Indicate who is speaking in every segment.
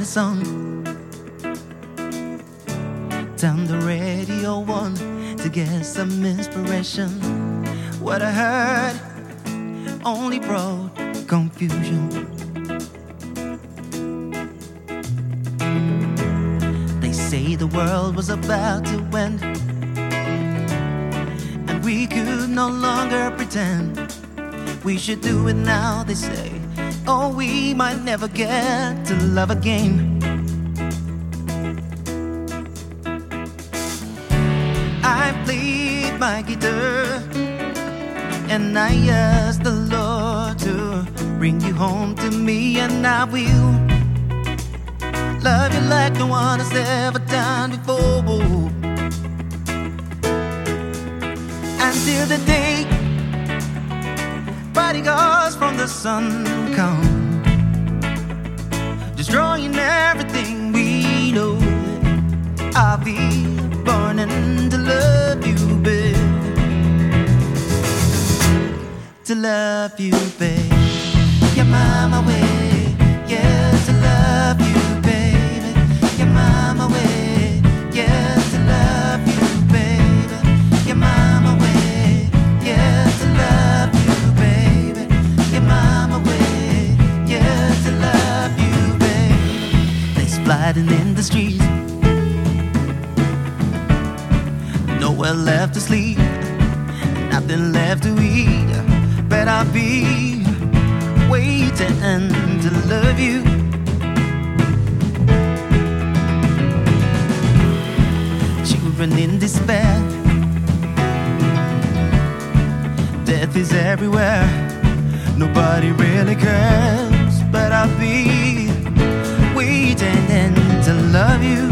Speaker 1: a song. Turn the radio on to get some inspiration. What I heard only brought confusion. They say the world was about to end, and we could no longer pretend. We should do it now, they say, or we might never get to love again. I played my guitar and I asked the Lord to bring you home to me, and I will love you like no one has ever done before, until the day bodyguards from the sun come, destroying everything we know. I'll be burning to love you, babe. To love you, babe. You're my way, yeah, to love you, baby. You're my way, yeah, to love you, baby. You're my way, yeah, to love you, baby. You're my way, yeah, to love you, baby. There's flooding in the streets, nowhere left to sleep, nothing left to eat, but I'll be waiting to love you. Children in despair, death is everywhere, nobody really cares, but I'll be waiting to love you.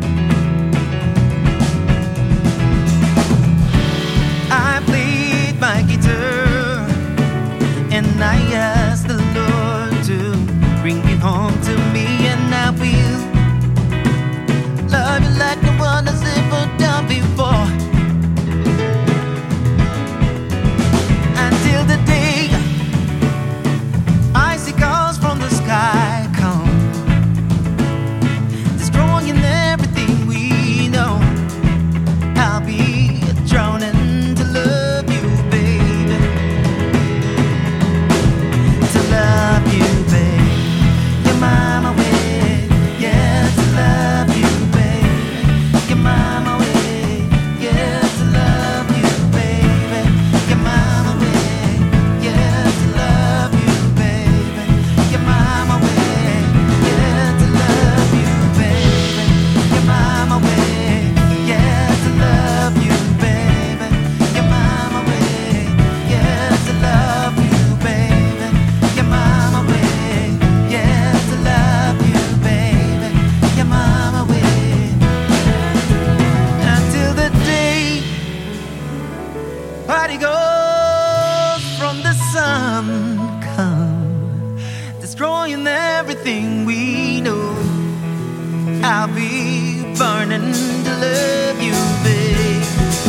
Speaker 1: I played my guitar and I asked the Lord to bring you home to me, and I will love you like no one has ever done before, until the day icicles from the sky come, destroying everything we know. I'll be drowning to love you, baby. To love you, baby. You're my way, yeah, to love you, baby. You're my way, yeah, to love you, baby. You're my way, yeah, to love you, baby. You're my way, yeah, to love you, baby. You're my way, yeah, to love you, baby. You're my way, yeah, to love you, baby. You're my way, yeah, to love you, baby. You're my way, until the day party goes from the sun come, destroying everything we know. I'll be burning to love you, babe.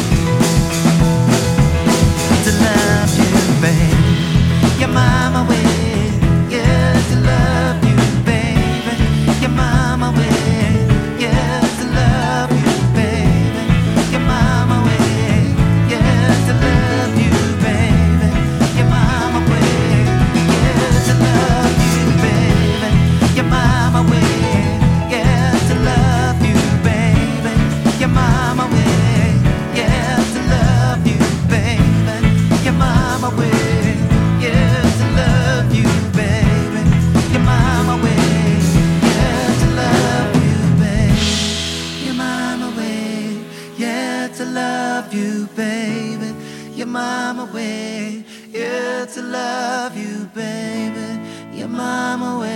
Speaker 1: To love you, babe. You're my way, yeah, to love you, baby. You're my way, yeah, to love you, baby. You're my way, yeah, to love you, baby. You're my way, yeah, to love you, baby. You're my way, yeah, to love you, baby. You're my way, yeah, to love you, baby. You're my way, yeah, to love you, baby. You're my way, yeah, to love you, baby. You're my way, yeah, to love you, baby. You're my way, yeah, to love you, baby. You're my way.